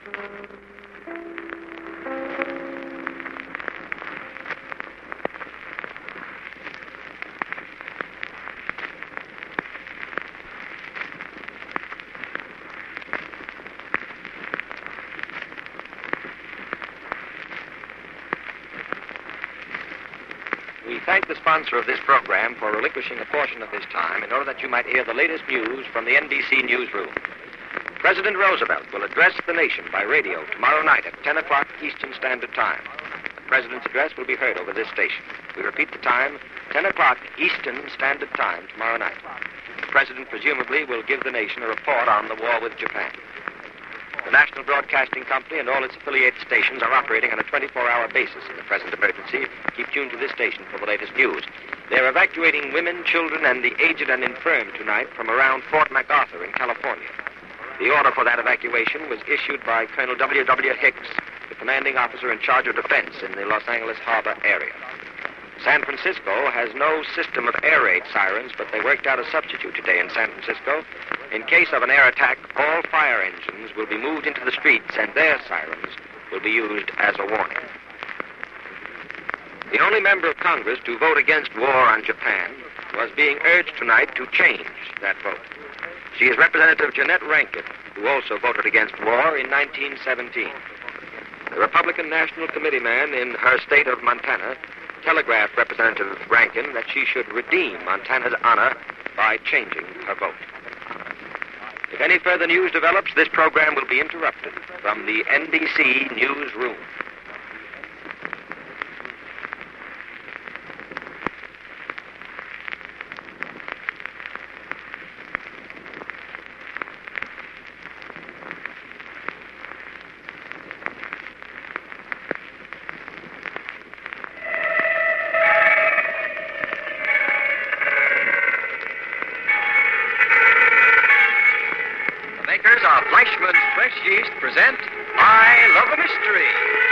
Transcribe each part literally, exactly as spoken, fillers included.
We thank the sponsor of this program for relinquishing a portion of his time in order that you might hear the latest news from the N B C newsroom. President Roosevelt will address the nation by radio tomorrow night at ten o'clock Eastern Standard Time. The president's address will be heard over this station. We repeat the time, ten o'clock Eastern Standard Time tomorrow night. The president presumably will give the nation a report on the war with Japan. The National Broadcasting Company and all its affiliated stations are operating on a twenty-four hour basis in the present emergency. Keep tuned to this station for the latest news. They're evacuating women, children, and the aged and infirm tonight from around Fort MacArthur in California. The order for that evacuation was issued by Colonel W W Hicks, the commanding officer in charge of defense in the Los Angeles Harbor area. San Francisco has no system of air raid sirens, but they worked out a substitute today in San Francisco. In case of an air attack, all fire engines will be moved into the streets, and their sirens will be used as a warning. The only member of Congress to vote against war on Japan was being urged tonight to change that vote. She is Representative Jeanette Rankin, who also voted against war in nineteen seventeen. The Republican National Committee man in her state of Montana telegraphed Representative Rankin that she should redeem Montana's honor by changing her vote. If any further news develops, this program will be interrupted from the N B C newsroom. Fleischmann's Fresh Yeast present I Love a Mystery.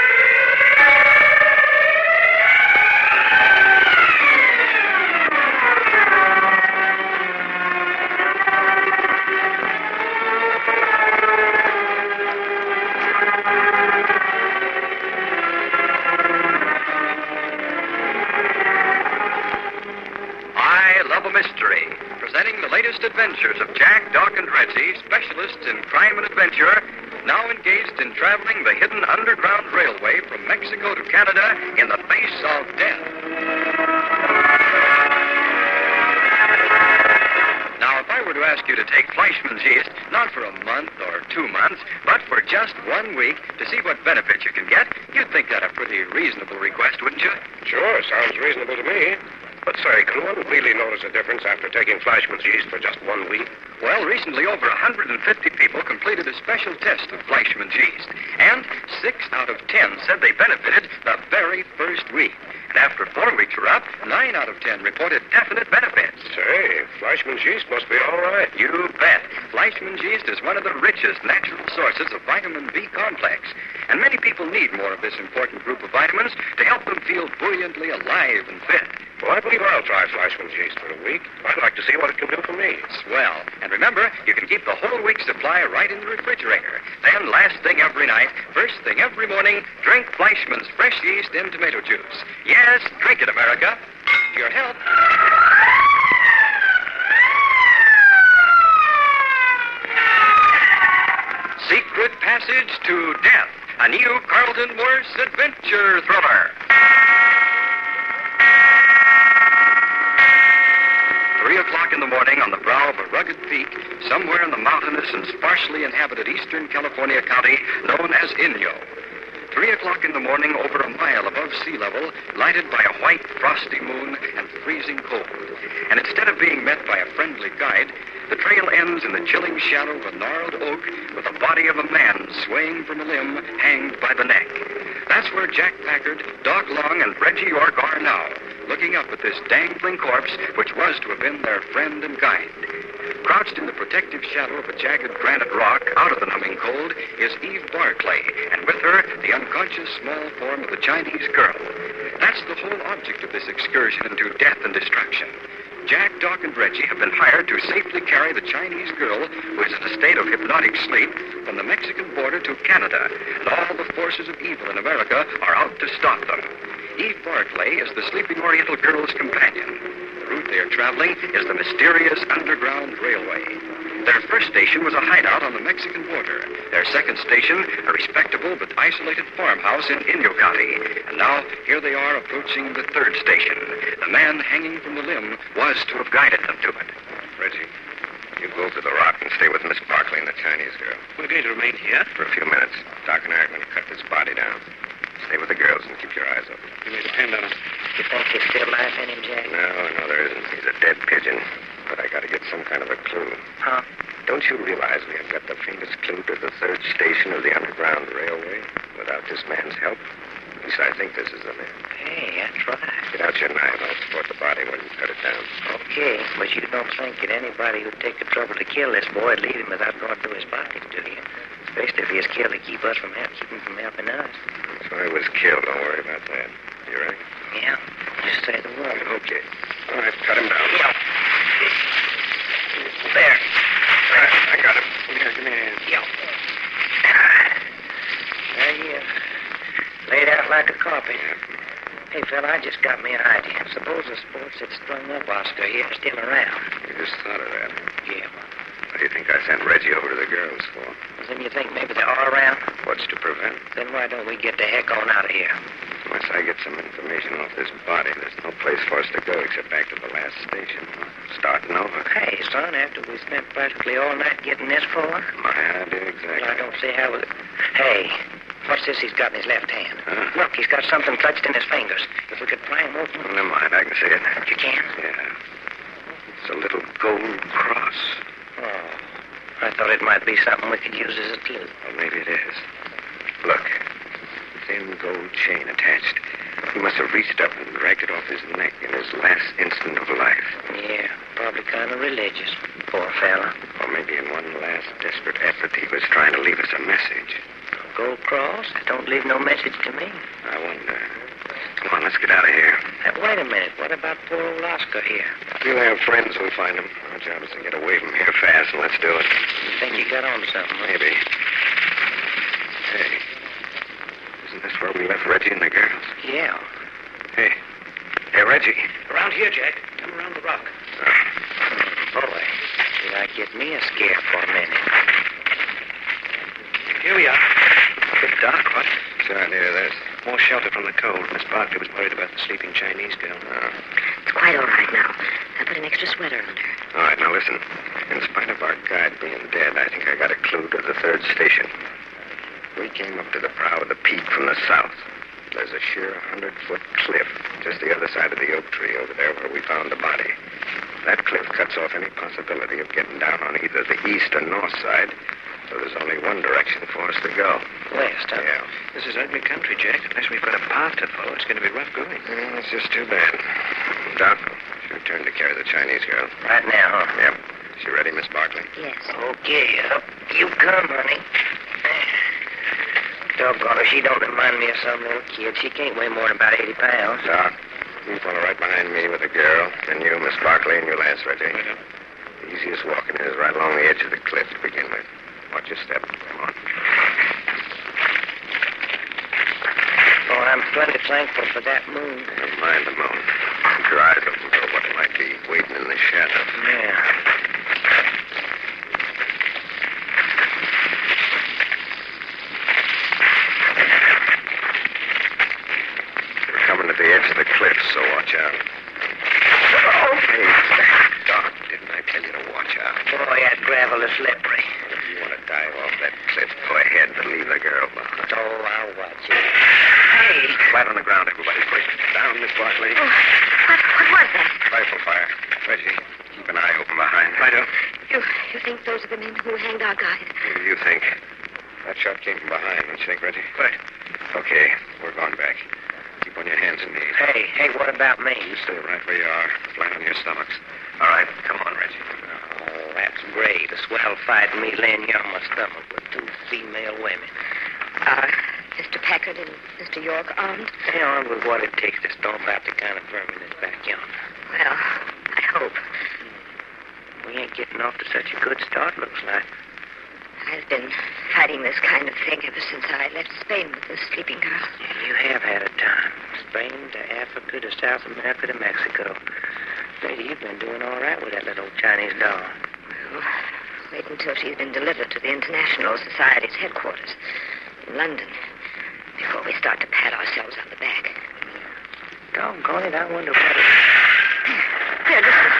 I Love a Mystery, presenting the latest adventures of Jack, Doc, and Reggie, specialists in crime and adventure, now engaged in traveling the hidden underground railway from Mexico to Canada in the face of death. Now, if I were to ask you to take Fleischmann's Yeast, not for a month or two months, but for just one week to see what benefits you can get, you'd think that a pretty reasonable request, wouldn't you? Sure, sounds reasonable to me. But, say, can one really notice a difference after taking Fleischmann's Yeast for just one week? Well, recently over one hundred fifty people completed a special test of Fleischmann's Yeast, and six out of ten said they benefited the very first week. And after four weeks were up, nine out of ten reported definite benefits. Say, Fleischmann's Yeast must be all right. You bet. Fleischmann's Yeast is one of the richest natural sources of vitamin B complex, and many people need more of this important group of vitamins to help them feel buoyantly alive and fit. Well, I believe I'll try Fleischmann's Yeast for a week. I'd like to see what it can do for me. Swell. And remember, you can keep the whole week's supply right in the refrigerator. Then, last thing every night, first thing every morning, drink Fleischmann's Fresh Yeast in tomato juice. Yes, drink it, America. To your health. Secret Passage to Death, a new Carlton Morse adventure thriller. Three o'clock in the morning on the brow of a rugged peak, somewhere in the mountainous and sparsely inhabited eastern California county known as Inyo. Three o'clock in the morning over a mile above sea level, lighted by a white, frosty moon and freezing cold. And instead of being met by a friendly guide, the trail ends in the chilling shadow of a gnarled oak with the body of a man swaying from a limb, hanged by the neck. That's where Jack Packard, Doc Long, and Reggie York are now, looking up at this dangling corpse which was to have been their friend and guide. Crouched in the protective shadow of a jagged granite rock out of the numbing cold is Eve Barclay, and with her, the unconscious small form of the Chinese girl. That's the whole object of this excursion into death and destruction. Jack, Doc, and Reggie have been hired to safely carry the Chinese girl, who is in a state of hypnotic sleep, from the Mexican border to Canada. And all the forces of evil in America are out to stop them. Eve Barclay is the sleeping Oriental girl's companion. The route they are traveling is the mysterious Underground Railway. Their first station was a hideout on the Mexican border. Their second station, a respectable but isolated farmhouse in Inyo County. And now, here they are approaching the third station. The man hanging from the limb was to have guided them to it. Reggie, you go to the rock and stay with Miss Barclay and the Chinese girl. We're going to remain here. For a few minutes. Doc and I are going to cut this body down. Stay with the girls and keep your eyes open. You may depend on us. You think there's still life in him, Jack? No, no, there isn't. He's a dead pigeon. But I got to get some kind of a clue. Huh? Don't you realize we have got the faintest clue to the third station of the Underground Railway without this man's help? At least I think this is the man. Hey, that's right. Get out your knife. I'll support the body when you cut it down. Okay, but you don't think that anybody who'd take the trouble to kill this boy would leave him without going through his pockets, do you? Especially if he is killed to keep us from help, keep him from helping us. That's why he was killed. Don't worry about that. You right? Yeah, just say the word. Okay. All right, cut him down. Yeah. There. All right, I got him. Here, give me a hand. Yeah. There he is. Laid out like a carpet. Hey, fella, I just got me an idea. Suppose the sports that strung up Oscar here are still around. You just thought of that. Yeah. What do you think I sent Reggie over to the girls for? Then you think maybe they're all around? What's to prevent? Then why don't we get the heck on out of here? Unless I get some information off this body, there's no place for us to go except back to the last station. Starting over. Hey, son, after we spent practically all night getting this far? My idea, exactly. Well, I don't see how it... Hey, what's this he's got in his left hand? Huh? Look, he's got something clutched in his fingers. If we could pry him open... Well, never mind, I can see it. You can? Yeah. It's a little gold cross. Oh, I thought it might be something we could use as a clue. Well, maybe it is. Look. Thin gold chain attached. He must have reached up and dragged it off his neck in his last instant of life. Yeah, probably kind of religious. Poor fella. Or maybe in one last desperate effort he was trying to leave us a message. Gold cross? Don't leave no message to me. I wonder. Come on, let's get out of here. Now, wait a minute. What about poor old Oscar here? We'll have friends who'll find him. Our job is to get away from here fast, and let's do it. You think you got on to something? Huh? Maybe. Hey. Isn't this where we left Reggie and the girls? Yeah. Hey. Hey, Reggie. Around here, Jack. Come around the rock. Oh, boy. Did I get me a scare for a minute? Here we are. Bit dark, what? What's the idea of this? More shelter from the cold. Miss Barclay was worried about the sleeping Chinese girl. Oh. It's quite all right now. I put an extra sweater on her. All right, now listen. In spite of our guide being dead, I think I got a clue to the third station. We came up to the brow of the peak from the south. There's a sheer hundred-foot cliff just the other side of the oak tree over there where we found the body. That cliff cuts off any possibility of getting down on either the east or north side, so there's only one direction for us to go. West, huh? Yeah. This is ugly country, Jack. Unless we've got a path to follow, it's going to be rough going. Well, it's just too bad. Doc, it's your turn to carry the Chinese girl. Right now, huh? Yep. She ready, Miss Barclay? Yes. Okay, up you come, honey. Doggone her, she don't remind me of some little kid. She can't weigh more than about eighty pounds. Doc, you follow right behind me with the girl, and you, Miss Barclay, and you last, Reggie. Right up. The easiest walking is right along the edge of the cliff to begin with. Watch your step. Come on. Oh, I'm plenty thankful for that moon. Never mind the moon. Keep your eyes open for what might be waiting in the shadow. Yeah. We're coming to the edge of the cliff, so watch out. Oh, Hey, Doc, didn't I tell you to watch out? boy, that gravel is slippery. If you want to dive off that cliff, go ahead, but leave the girl behind. Oh, I'll watch it. Hey! Flat on the ground, everybody, quick. Down, Miss Barclay. Oh, what, what was that? Rifle fire. Reggie, keep an eye open behind. Right up. You, you think those are the men who hanged our guide? What do you think? That shot came from behind, don't you think, Reggie? Right. Okay, we're going back. Keep on your hands and knees. Hey, hey, what about me? You stay right where you are, flat on your stomachs. All right, come on, Reggie. Oh, that's great. A swell fight and me laying here on my stomach with two female women. Are Mister Packard and Mister York armed? Stay on with what it takes to stomp out the kind of vermin that's back yonder. Well, I hope. We ain't getting off to such a good start, looks like. I've been fighting this kind of thing ever since I left Spain with the sleeping girl. You have had a time. Spain to Africa to South America to Mexico. Lady, you've been doing all right with that little Chinese doll. Well, wait until she's been delivered to the International Society's headquarters in London before we start to pat ourselves on the back. Doggone it, I wonder what it... There, listen.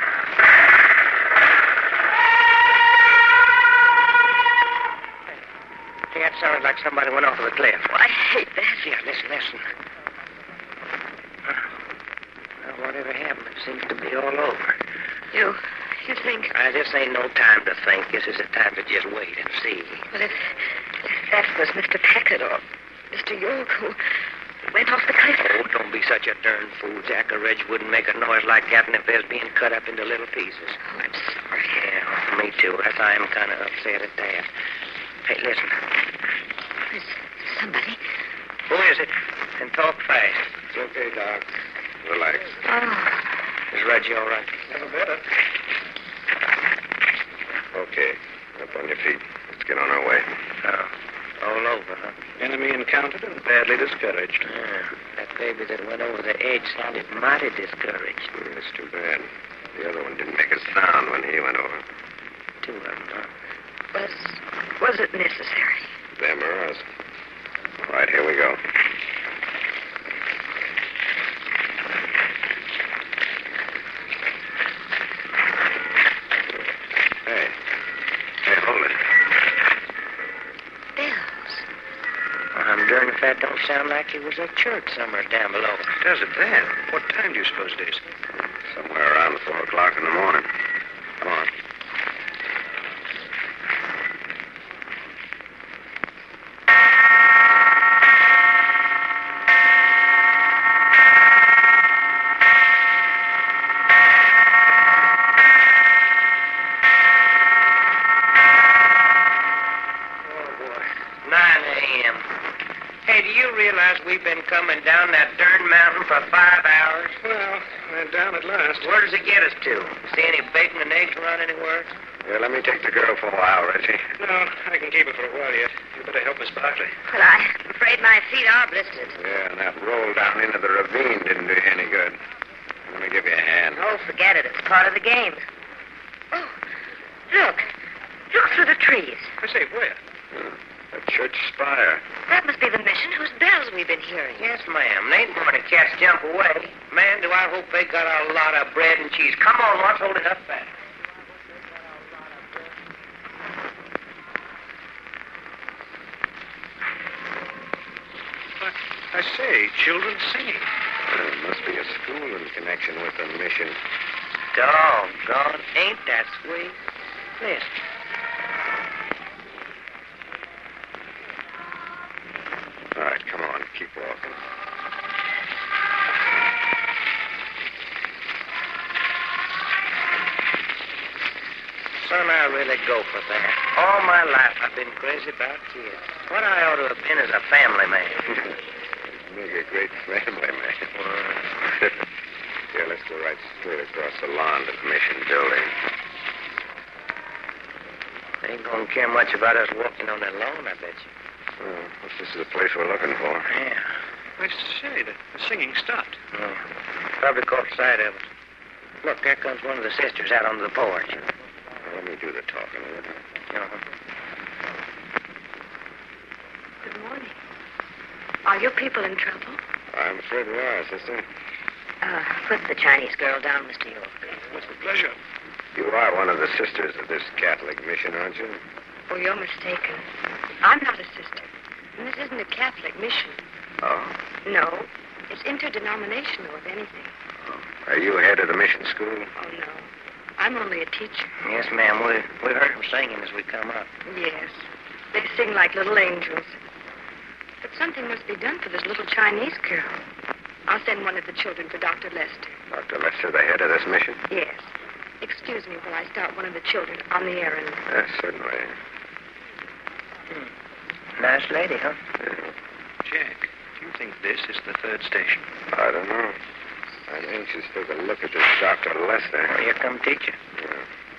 Hey, that sounded like somebody went off of the cliff. Oh, I hate that. Yeah, listen, listen. Well, whatever happened, it seems to be all over. You, you think... Uh, this ain't no time to think. This is a time to just wait and see. Well, if, if that was Mister Packard or Mister York who went off the cliff... Oh, don't be such a darn fool. Jack or Reg wouldn't make a noise like that if they was being cut up into little pieces. Oh, I'm sorry. Yeah, me too. That's why I'm kind of upset at that. Hey, listen. There's somebody. Who is it? And talk fast. It's okay, Doc. Relax. Oh, Is Reggie all right? Never better. Okay. Up on your feet. Let's get on our way. Oh, all over, huh? Enemy encountered and badly discouraged. Yeah, that baby that went over the edge sounded mighty discouraged. Mm, that's too bad. The other one didn't make a sound when he went over. Two of them, huh? was, was it necessary? Them or us. All right, here we go. Hey. Hey, hold it. Bells. Well, I'm darned if that don't sound like it was a church somewhere down below. Does it then? What time do you suppose it is? Somewhere around four o'clock in the morning. Come on. We've been coming down that darn mountain for five hours. Well, we're down at last. Where does it get us to? See any bacon and eggs around anywhere? Yeah, let me take the girl for a while, Reggie. No, I can keep her for a while yet. You better help Miss Barkley. Well, I'm afraid my feet are blistered. Yeah, and that roll down into the ravine didn't do you any good. Let me give you a hand. Oh, forget it. It's part of the game. Oh, look. Look through the trees. I say, where? Hmm. A church spire. That must be the mission whose bells we've been hearing. Yes, ma'am. They ain't going to cats jump away. Man, do I hope they got a lot of bread and cheese. Come on, let's hold it up fast. I say, children singing. Well, it must be a school in connection with the mission. Doggone, ain't that sweet? Listen. All right, come on, keep walking. Son, I really go for that. All my life I've been crazy about kids. What I ought to have been is a family man. Make a great family, man. Here, let's go right straight across the lawn to the mission building. They ain't gonna care much about us walking on that lawn, I bet you. Oh, this is the place we're looking for. Yeah. I say, the, the singing stopped. Oh, probably caught sight of us. Look, there comes one of the sisters out onto the porch. Well, let me do the talking, will you? Uh-huh. Good morning. Are you people in trouble? I'm afraid we are, sister. Uh, put the Chinese girl down, Mister York. With pleasure. You are one of the sisters of this Catholic mission, aren't you? Oh, you're mistaken. I'm not a sister. And this isn't a Catholic mission. Oh. No. It's interdenominational, if anything. Oh. Are you head of the mission school? Oh, no. I'm only a teacher. Yes, ma'am. We, we heard them singing as we come up. Yes. They sing like little angels. But something must be done for this little Chinese girl. I'll send one of the children to Doctor Lester. Doctor Lester, the head of this mission? Yes. Excuse me while I start one of the children on the errand. Yes, certainly. Hmm. Nice lady, huh? Yeah. Jack, do you think this is the third station? I don't know. I'm anxious to take a look at this Doctor Lester. Oh, here come teacher. Yeah.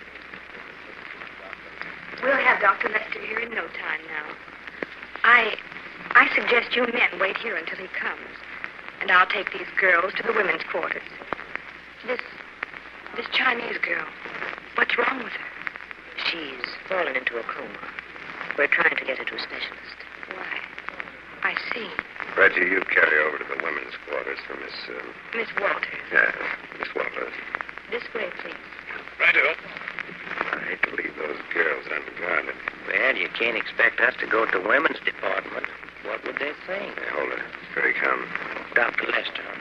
We'll have Doctor Lester here in no time now. I I suggest you men wait here until he comes. And I'll take these girls to the women's quarters. This this Chinese girl, what's wrong with her? She's fallen into a coma. We're trying to get her to a specialist. Why, I see. Reggie, you carry over to the women's quarters for Miss... Uh, Miss Walters. yeah, Miss Walters. This way, please. Righto. I hate to leave those girls unguarded. Well, you can't expect us to go to the women's department. What would they think? Hey, hold it. Here he comes. Doctor Lester, huh?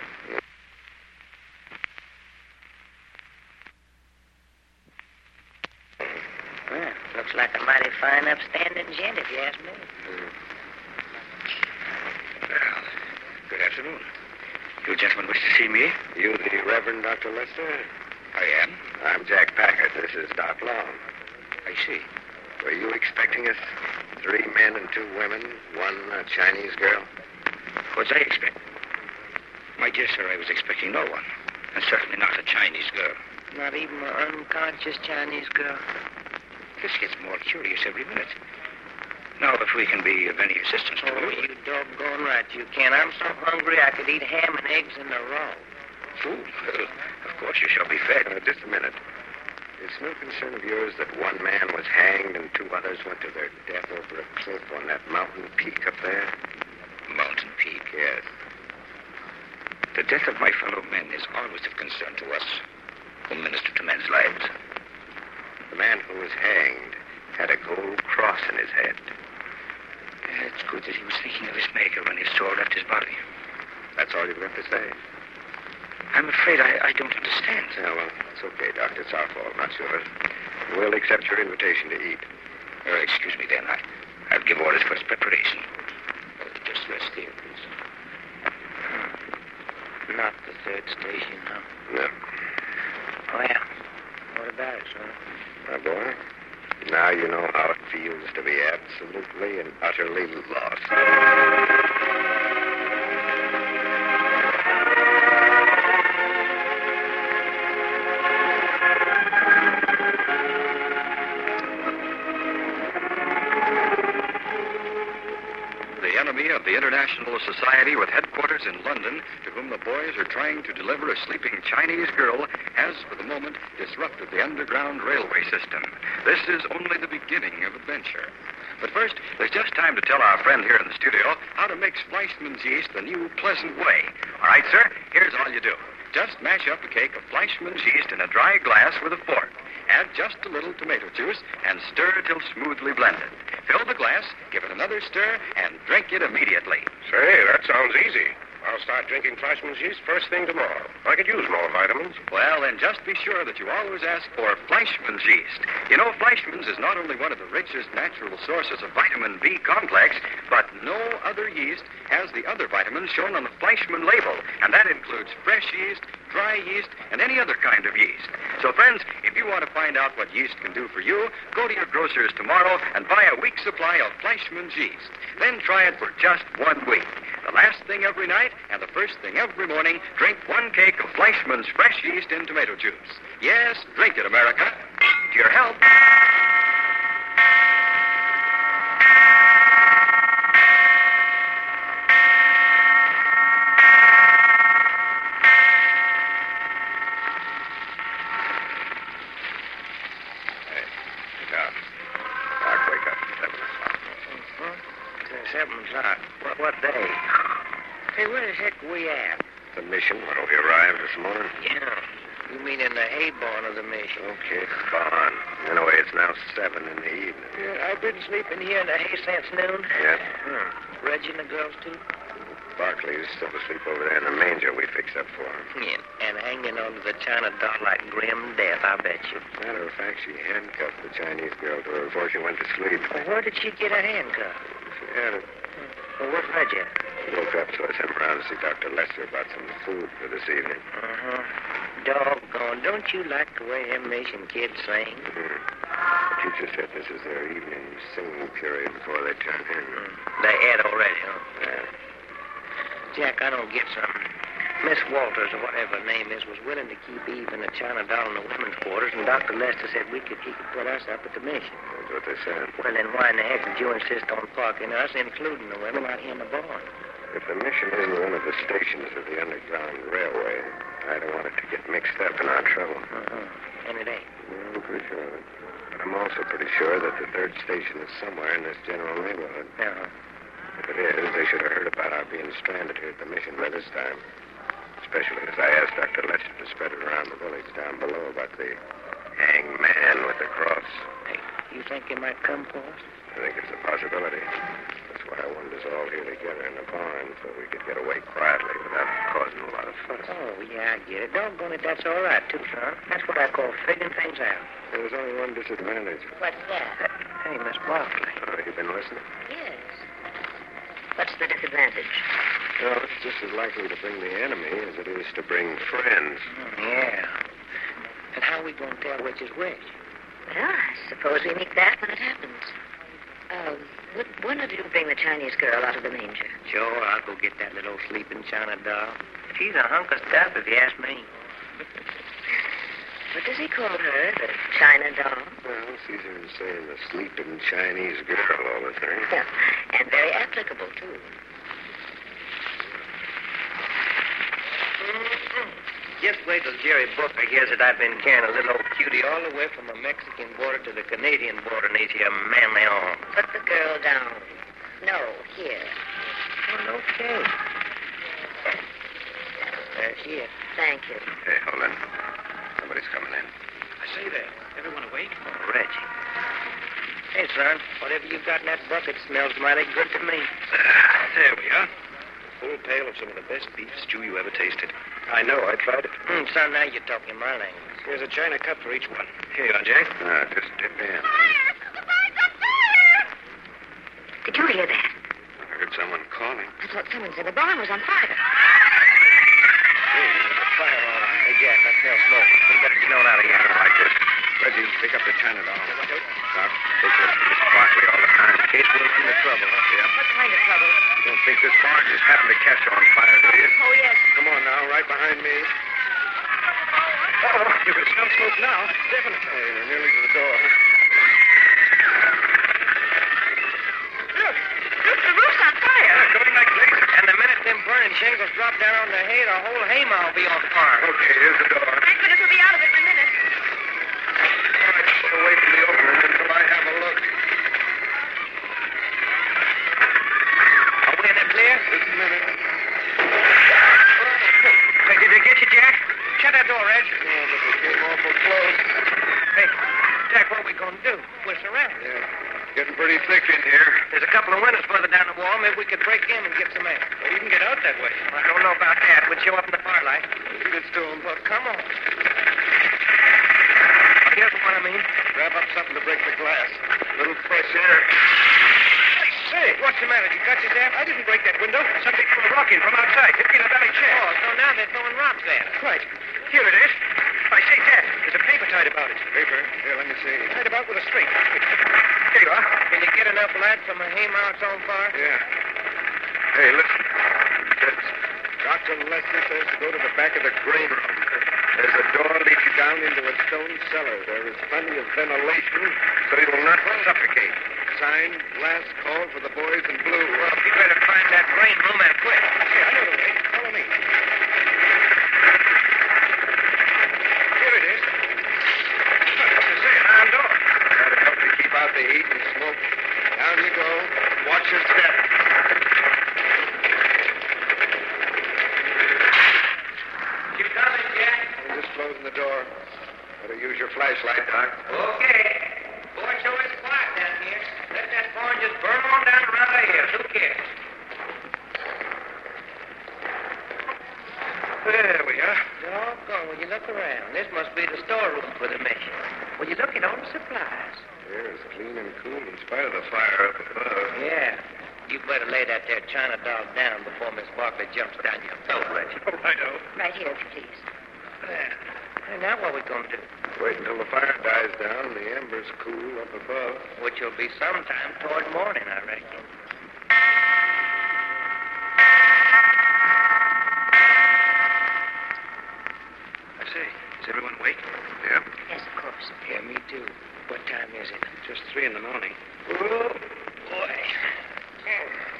Well, looks like a mighty fine, upstanding gent, if you ask me. Mm. Well, good afternoon. You gentlemen wish to see me? You the Reverend Doctor Lester? I am. I'm Jack Packard. This is Doc Long. I see. Were you expecting us? Three men and two women, one uh, Chinese girl? What's I expect? My dear sir, I was expecting no one. And certainly not a Chinese girl. Not even an unconscious Chinese girl. This gets more curious every minute. Now, if we can be of any assistance to Oh, you... you doggone right you can. I'm so hungry I could eat ham and eggs in a row. Food? Well, of course you shall be fed. Uh, just a minute. It's no concern of yours that one man was hanged and two others went to their death over a cliff on that mountain peak up there? Mountain Peak. Yes. The death of my fellow men is always of concern to us who minister to men's lives. The man who was hanged had a gold cross in his head. It's good that he was thinking of his maker when his soul left his body. That's all you've got to say. I'm afraid I, I don't understand. Yeah, well, it's okay, Doctor. It's our fault, not yours. We'll accept your invitation to eat. Uh, excuse me, then. I, I'll give orders for his preparation. Uh, just rest here, please. Not the third station, huh? No. Well, what about it, son? My boy, now you know how it feels to be absolutely and utterly lost. The enemy of the International Society with headquarters in London, to whom the boys are trying to deliver a sleeping Chinese girl, has, for the moment, disrupted the underground railway system. This is only the beginning of adventure. But first, there's just time to tell our friend here in the studio how to mix Fleischmann's yeast the new, pleasant way. All right, sir, here's all you do. Just mash up a cake of Fleischmann's yeast in a dry glass with a fork. Add just a little tomato juice and stir till smoothly blended. Fill the glass, give it another stir, and drink it immediately. Say, that sounds easy. I'll start drinking Fleischmann's yeast first thing tomorrow. I could use more vitamins. Well, then just be sure that you always ask for Fleischmann's yeast. You know, Fleischmann's is not only one of the richest natural sources of vitamin B complex, but no other yeast has the other vitamins shown on the Fleischmann label. And that includes fresh yeast, dry yeast, and any other kind of yeast. So, friends, if you want to find out what yeast can do for you, go to your grocer's tomorrow and buy a week's supply of Fleischmann's yeast. Then try it for just one week. The last thing every night and the first thing every morning, drink one cake of Fleischmann's fresh yeast in tomato juice. Yes, drink it, America. To your health. Seven o'clock. What, what day? Hey, where the heck are we at? The mission, where we arrived this morning? Yeah. You mean in the hay barn of the mission? Okay, barn. Anyway, it's now seven in the evening. Yeah, I've been sleeping here in the hay since noon. Yeah? Hmm. Reggie and the girls, too? Barkley's still asleep over there in the manger we fixed up for him. Yeah, and hanging onto the china doll like grim death, I bet you. Matter of fact, she handcuffed the Chinese girl to her before she went to sleep. Well, where did she get her handcuff? She had it. Well, where's Reggie? He woke up, so I sent him around to see Doctor Lester about some food for this evening. Uh-huh. Doggone, don't you like the way them mission kids sing? Mm-hmm. The teacher said this is their evening singing period before they turn in. Mm. They had already, huh? Yeah. Jack, I don't get something. Miss Walters, or whatever her name is, was willing to keep Eve and the China doll in the women's quarters, and Doctor Lester said we could, he could put us up at the mission. That's what they said. Well, then why in the heck did you insist on parking us, including the women, out here in the barn? If the mission isn't one of the stations of the Underground Railway, I don't want it to get mixed up in our trouble. Uh-uh. And it ain't. Yeah, I'm pretty sure of it. But I'm also pretty sure that the third station is somewhere in this general neighborhood. Uh-huh. If it is, they should have heard about our being stranded here at the mission by this time. Especially as I asked Doctor Lester to spread it around the village down below about the hanged man with the cross. Hey, you think he might come for us? I think it's a possibility. That's why I wanted us all here together in the barn so we could get away quietly without causing a lot of fuss. Oh, yeah, I get it. Doggone it, that's all right, too, son. That's what I call figuring things out. There's only one disadvantage. What's that? Hey, Miss Barkley. Oh, you been listening? Yes. What's the disadvantage? Well, it's just as likely to bring the enemy as it is to bring friends. Oh, yeah. And how are we going to tell which is which? Well, I suppose we meet that when it happens. Um, would one of you bring the Chinese girl out of the manger? Sure, I'll go get that little sleeping China doll. She's a hunk of stuff, if you ask me. What does he call her? The China doll? Well, it's easier than saying the sleeping Chinese girl all the time. Yeah, and very applicable, too. Just wait till Jerry Booker hears that I've been carrying a little old cutie all the way from the Mexican border to the Canadian border in these here manly arms. Put the girl down. No, here. Well, okay. There she is. Thank you. Hey, hold on. Somebody's coming in. I say there. Everyone awake? Oh, Reggie. Hey, son, whatever you got in that bucket smells mighty good to me. Ah, there we are. Full pail of some of the best beef stew you ever tasted. I know. I tried it. Hmm, son, now you're talking my language. Here's a china cup for each one. Here you are, Jack. Ah, just dip in. Did you hear that? I heard someone calling. I thought someone said the barn was on fire. Hey, there's a fire on. Hey, Jack, I smell smoke. We better get on out of here. I don't like this. Reggie, pick up the China doll. Doc, take this to Miss Barkley all the time. In case we're in the trouble, huh? Yeah. What kind of trouble? You don't think this barn just happened to catch on fire, do you? Oh, yes. Come on now, right behind me. Oh, you can smell smoke now. Definitely. Hey, we're nearly to the door. Look. Look, the roof's on fire. Yeah, going like blazes. And the minute them burning shingles drop down on the hay, the whole haymow will be on fire. Okay, here's the door. Thank goodness we'll be out of it in a minute. All right, put away from the opening until I have a look. Are we in the clear? Just a minute. Hey, did they get you, Jack? Shut that door, Reg. Yeah, but they came awful close. Hey, Jack, what are we going to do? We're surrounded. Yeah, getting pretty thick in here. There's a couple of windows further down the wall. Maybe we could break in and get some air. Well, you can get out that way. I don't know about that. We'd show up in the firelight. Leave this to him. Well, come on. Here's what I mean. Grab up something to break the glass. A little fresh air. Hey, what's the matter? Did you cut yourself? I didn't break that window. Something threw a rock in from outside. Hit me in the belly chest. Oh, so now they're throwing rocks at us. Right. Here it is. I say, Dad, there's a paper tied about it. Paper? Here, let me see. Tied about with a string. Here you are. Can you get enough light from a haymow that's on fire? Yeah. Hey, listen. It says, Doctor Lester says to go to the back of the grain room. There's a door leading down into a stone cellar. There is plenty of ventilation, so you will not suffocate. Signed, last call for the boys in blue. Well, you better find that grain room and quick. Here, I know the way. Follow me. Here it is. What's it say? An iron door. That'll help to keep out the heat and smoke. Down you go. Watch your step. You coming, Jack? I'm just closing the door. Better use your flashlight, Doc. Okay. Boy, sure is quiet down here. Let that barn just burn on down around the hills. Who cares? There we are. Doggone, will you look around? This must be the storeroom for the mission. Will you look at all the supplies? Here it's clean and cool in spite of the fire up above. Yeah. You better lay that there China doll down before Miss Barkley jumps down your throat, Reggie. Oh, I know. Right here, if you please. There. And now what are we going to do? Wait until the fire dies down and the embers cool up above. Which will be sometime toward morning, I reckon.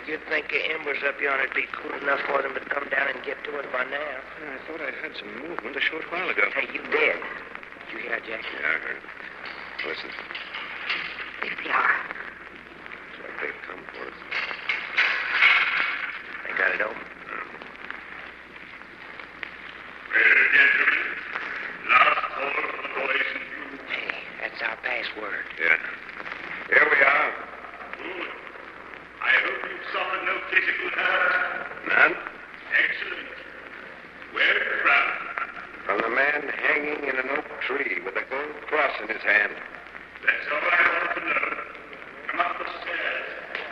You'd think the embers up yonder would be cool enough for them to come down and get to it by now. I thought I heard some movement a short while ago. Hey, you did. Did you hear, Jack? Yeah, I heard. Listen. There they are. Looks like they've come for us. They got it open. Well, gentlemen, last call for the boys and you. Hey, that's our password. Yeah. Here we are. Good. I hope you've suffered no physical hurt. None? Excellent. Where from? From the man hanging in an oak tree with a gold cross in his hand. That's all I want to know. Come up the stairs.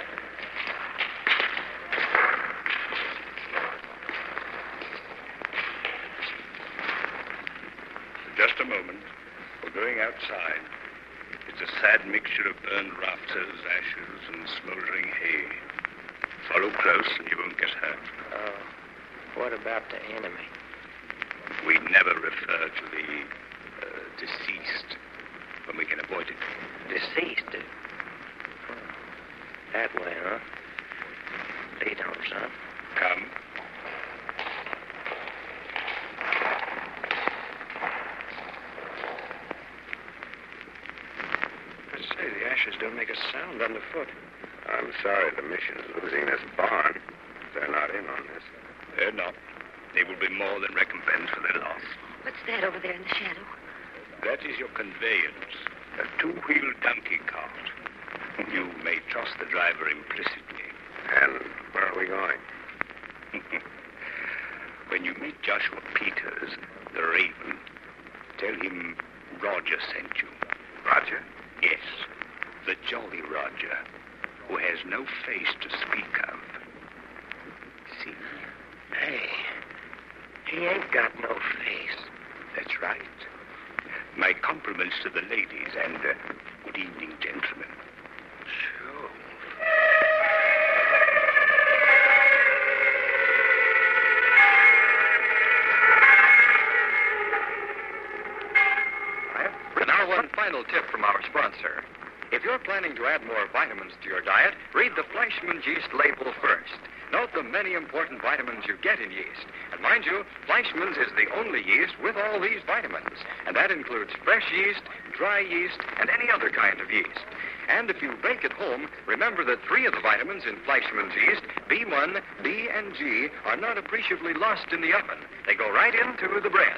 Just a moment. We're going outside. It's a sad mixture of burned rafters, ashes, and smoldering hay. Follow close and you won't get hurt. Oh, what about the enemy? We never refer to the uh, deceased when we can avoid it. Deceased? uh, huh. That way, huh? Lead on, son. Come. I say, the ashes don't make a sound underfoot. I'm sorry the mission's losing this barn. They're not in on this. They're not. They will be more than recompense for their loss. What's that over there in the shadow? That is your conveyance, a two-wheeled donkey cart. You may trust the driver implicitly. And where are we going? When you meet Joshua Peters, the Raven, tell him Roger sent you. Roger? Yes, the Jolly Roger, who has no face to speak of. See? Hey, he ain't got no face. That's right. My compliments to the ladies and uh, good evening, gentlemen. Sure. And now one final tip from our sponsor. If you're planning to add more vitamins to your diet, read the Fleischmann's yeast label first. Note the many important vitamins you get in yeast. And mind you, Fleischmann's is the only yeast with all these vitamins. And that includes fresh yeast, dry yeast, and any other kind of yeast. And if you bake at home, remember that three of the vitamins in Fleischmann's yeast, B one, B, and G, are not appreciably lost in the oven. They go right into the bread.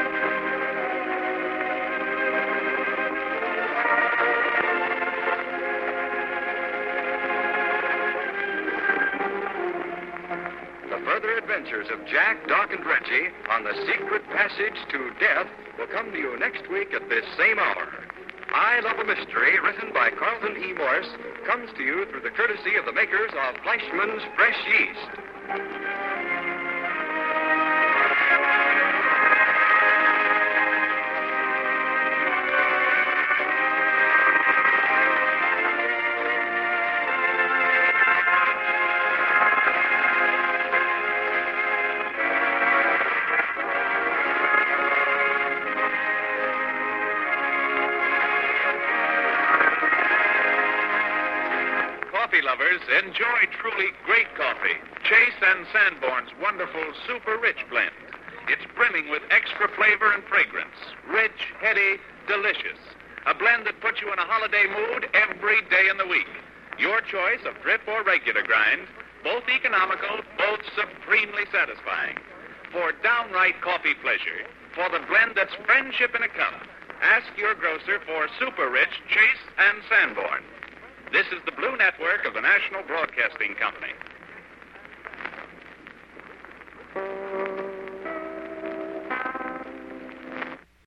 Further adventures of Jack, Doc, and Reggie on the secret passage to death will come to you next week at this same hour. I Love a Mystery, written by Carlton E. Morse, comes to you through the courtesy of the makers of Fleischmann's Fresh Yeast. Lovers, enjoy truly great coffee. Chase and Sanborn's wonderful Super Rich blend. It's brimming with extra flavor and fragrance. Rich, heady, delicious. A blend that puts you in a holiday mood every day in the week. Your choice of drip or regular grind, both economical, both supremely satisfying. For downright coffee pleasure, for the blend that's friendship in a cup, ask your grocer for Super Rich, Chase and Sanborn. This is the Blue Network of the National Broadcasting Company.